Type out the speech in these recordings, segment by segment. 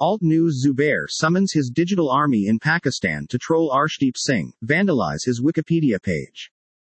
Alt News Zubair summons his digital army in Pakistan to troll Arshdeep Singh, vandalize his Wikipedia page.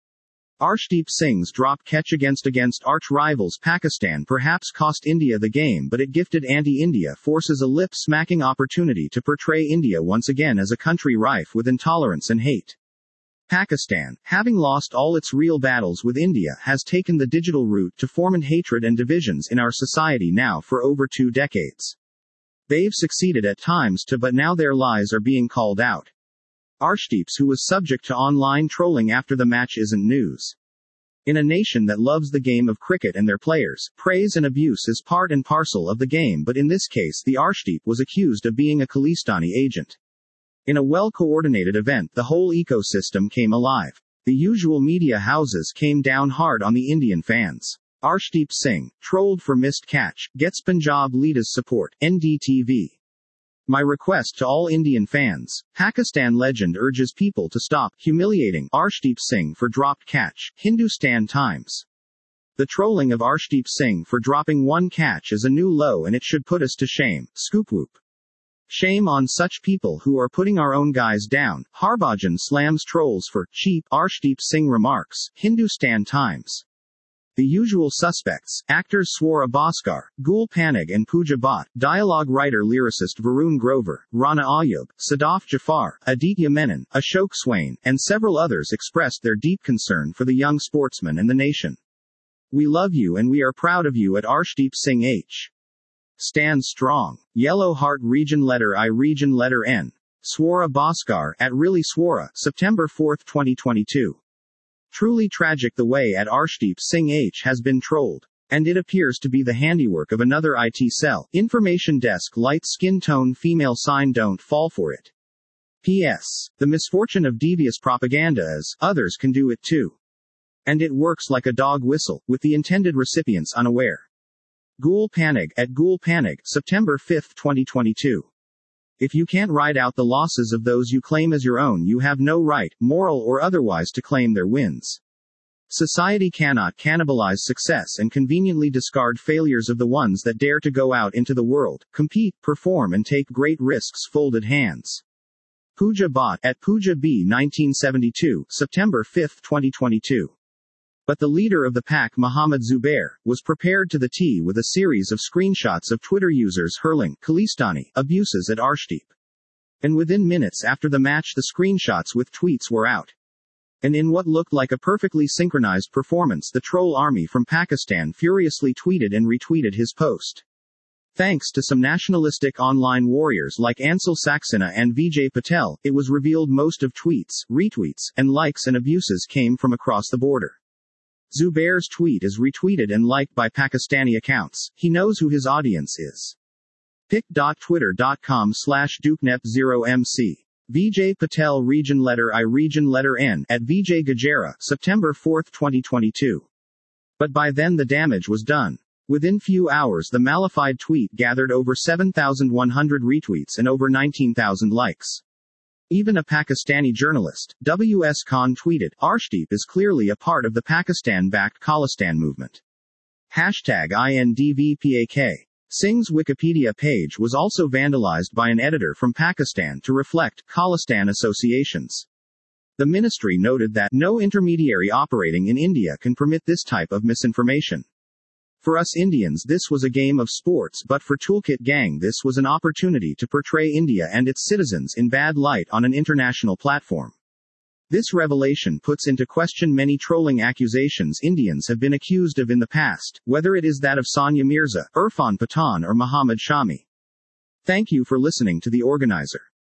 Arshdeep Singh's drop catch against arch-rivals Pakistan perhaps cost India the game, but it gifted anti-India forces a lip-smacking opportunity to portray India once again as a country rife with intolerance and hate. Pakistan, having lost all its real battles with India, has taken the digital route to foment hatred and divisions in our society now for over 2 decades. They've succeeded at times too, but now their lies are being called out. Arshdeep, who was subject to online trolling after the match, isn't news. In a nation that loves the game of cricket and their players, praise and abuse is part and parcel of the game, but in this case the Arshdeep was accused of being a Khalistani agent. In a well-coordinated event, the whole ecosystem came alive. The usual media houses came down hard on the Indian fans. Arshdeep Singh, trolled for missed catch, gets Punjab leaders support, NDTV. My request to all Indian fans: Pakistan legend urges people to stop humiliating Arshdeep Singh for dropped catch, Hindustan Times. The trolling of Arshdeep Singh for dropping one catch is a new low and it should put us to shame. Scoopwhoop. Shame on such people who are putting our own guys down. Harbhajan slams trolls for cheap Arshdeep Singh remarks, Hindustan Times. The usual suspects, actors Swara Bhaskar, Gul Panag and Pooja Bhatt, dialogue writer-lyricist Varun Grover, Rana Ayub, Sadaf Jafar, Aditya Menon, Ashok Swain, and several others expressed their deep concern for the young sportsman and the nation. We love you and we are proud of you at Arshdeep Singh H. Stand strong. Yellow Heart Region Letter I Region Letter N. Swara Bhaskar, at Really Swara, September 4, 2022. Truly tragic the way at Arshdeep Singh H has been trolled. And it appears to be the handiwork of another IT cell. Information desk. Light skin tone female sign. Don't fall for it. P.S. The misfortune of devious propaganda is, others can do it too. And it works like a dog whistle, with the intended recipients unaware. Gul Panag, at Gul Panag, September 5, 2022. If you can't ride out the losses of those you claim as your own, you have no right, moral or otherwise, to claim their wins. Society cannot cannibalize success and conveniently discard failures of the ones that dare to go out into the world, compete, perform and take great risks. Folded hands. Pooja Bhatt, at Pooja B 1972, September 5, 2022. But the leader of the pack, Mohammad Zubair, was prepared to the T with a series of screenshots of Twitter users hurling Khalistani abuses at Arshdeep. And within minutes after the match, the screenshots with tweets were out. And in what looked like a perfectly synchronized performance, the troll army from Pakistan furiously tweeted and retweeted his post. Thanks to some nationalistic online warriors like Ansel Saxena and Vijay Patel, it was revealed most of tweets, retweets, and likes and abuses came from across the border. Zubair's tweet is retweeted and liked by Pakistani accounts. He knows who his audience is. pic.twitter.com/DukeNep0MC. Vijay Patel Region Letter I Region Letter N, at Vijay Gajera, September 4, 2022. But by then the damage was done. Within few hours the malified tweet gathered over 7,100 retweets and over 19,000 likes. Even a Pakistani journalist, W.S. Khan, tweeted, Arshdeep is clearly a part of the Pakistan-backed Khalistan movement. #INDVPAK. Singh's Wikipedia page was also vandalized by an editor from Pakistan to reflect Khalistan associations. The ministry noted that no intermediary operating in India can permit this type of misinformation. For us Indians this was a game of sports, but for Toolkit Gang this was an opportunity to portray India and its citizens in bad light on an international platform. This revelation puts into question many trolling accusations Indians have been accused of in the past, whether it is that of Sania Mirza, Irfan Pathan or Muhammad Shami. Thank you for listening to The Organizer.